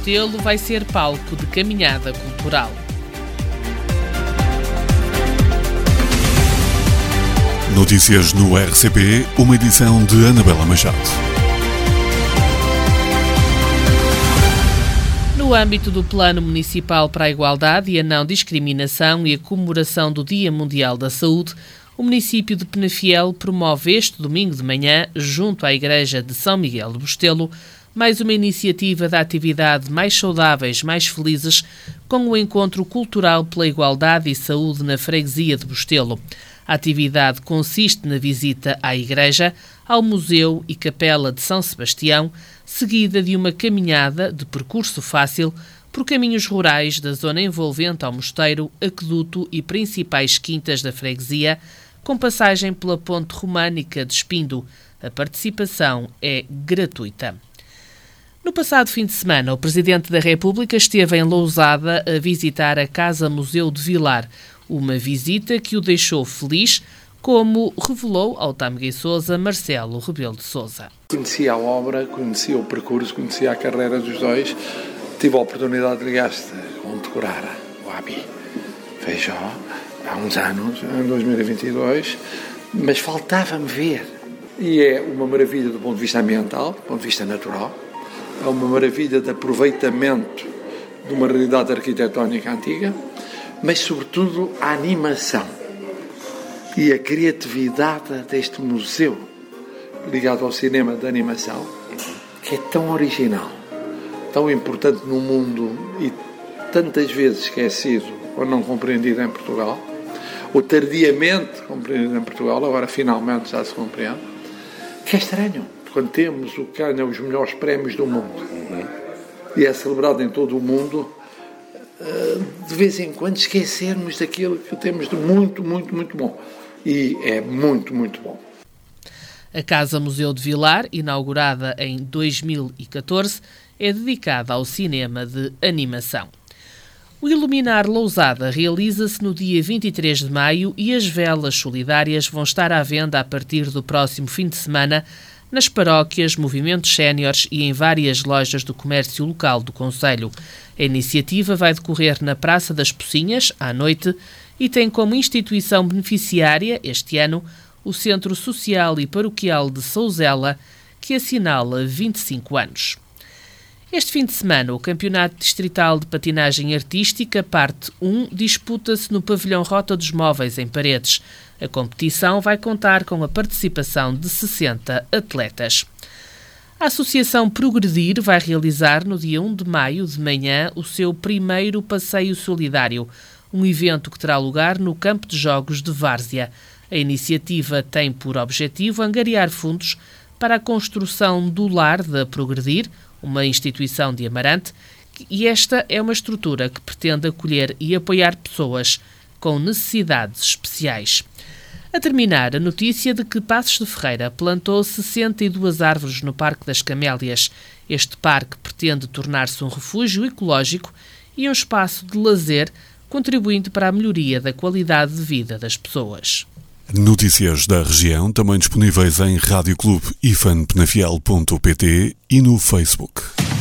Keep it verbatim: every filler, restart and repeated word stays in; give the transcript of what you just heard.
Bustelo vai ser palco de caminhada cultural. Notícias no R C P, uma edição de Anabela Machado. No âmbito do Plano Municipal para a Igualdade e a Não Discriminação e a comemoração do Dia Mundial da Saúde, o município de Penafiel promove este domingo de manhã, junto à Igreja de São Miguel de Bustelo, mais uma iniciativa da atividade Mais Saudáveis, Mais Felizes, com o Encontro Cultural pela Igualdade e Saúde na Freguesia de Bustelo. A atividade consiste na visita à igreja, ao Museu e Capela de São Sebastião, seguida de uma caminhada de percurso fácil por caminhos rurais da zona envolvente ao mosteiro, aqueduto e principais quintas da freguesia, com passagem pela ponte românica de Espindo. A participação é gratuita. No passado fim de semana, o Presidente da República esteve em Lousada a visitar a Casa Museu de Vilar, uma visita que o deixou feliz, como revelou ao Tâmega e Sousa Marcelo Rebelo de Sousa. Conhecia a obra, conhecia o percurso, conhecia a carreira dos dois. Tive a oportunidade de ligar-se com decorar o Abi Feijó há uns anos, em dois mil e vinte e dois, mas faltava-me ver. E é uma maravilha do ponto de vista ambiental, do ponto de vista natural, é uma maravilha de aproveitamento de uma realidade arquitetónica antiga, mas sobretudo a animação e a criatividade deste museu ligado ao cinema de animação, que é tão original, tão importante no mundo e tantas vezes esquecido ou não compreendido em Portugal, ou tardiamente compreendido em Portugal, agora finalmente já se compreende, que é estranho, quando temos o que ganha os melhores prémios do mundo, uhum. e é celebrado em todo o mundo, de vez em quando esquecermos daquilo que temos de muito, muito, muito bom. E é muito, muito bom. A Casa Museu de Vilar, inaugurada em dois mil e catorze, é dedicada ao cinema de animação. O Iluminar Lousada realiza-se no dia vinte e três de maio e as velas solidárias vão estar à venda a partir do próximo fim de semana nas paróquias, movimentos séniores e em várias lojas do comércio local do concelho. A iniciativa vai decorrer na Praça das Pocinhas, à noite, e tem como instituição beneficiária, este ano, o Centro Social e Paroquial de Souzela, que assinala vinte e cinco anos. Este fim de semana, o Campeonato Distrital de Patinagem Artística, parte um, disputa-se no Pavilhão Rota dos Móveis, em Paredes. A competição vai contar com a participação de sessenta atletas. A Associação Progredir vai realizar no dia um de maio, de manhã, o seu primeiro passeio solidário, um evento que terá lugar no Campo de Jogos de Várzea. A iniciativa tem por objetivo angariar fundos para a construção do Lar da Progredir, uma instituição de Amarante, e esta é uma estrutura que pretende acolher e apoiar pessoas com necessidades especiais. A terminar, a notícia de que Passos de Ferreira plantou sessenta e duas árvores no Parque das Camélias. Este parque pretende tornar-se um refúgio ecológico e um espaço de lazer, contribuindo para a melhoria da qualidade de vida das pessoas. Notícias da região também disponíveis em rádio clube ifan penafiel ponto pt e no Facebook.